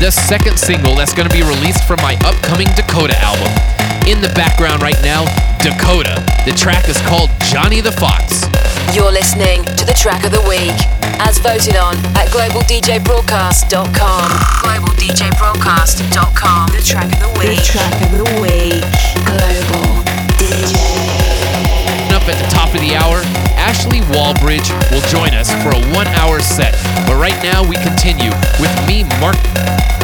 the second single that's going to be released from my upcoming Dakota album. In the background right now, Dakota. The track is called Johnny the Fox. You're listening to the track of the week, as voted on at globaldjbroadcast.com. globaldjbroadcast.com. The track of the week. The track of the week. Global DJ. Up at the top of the hour, Ashley Wallbridge will join us for a 1-hour set. But right now we continue with me, Mark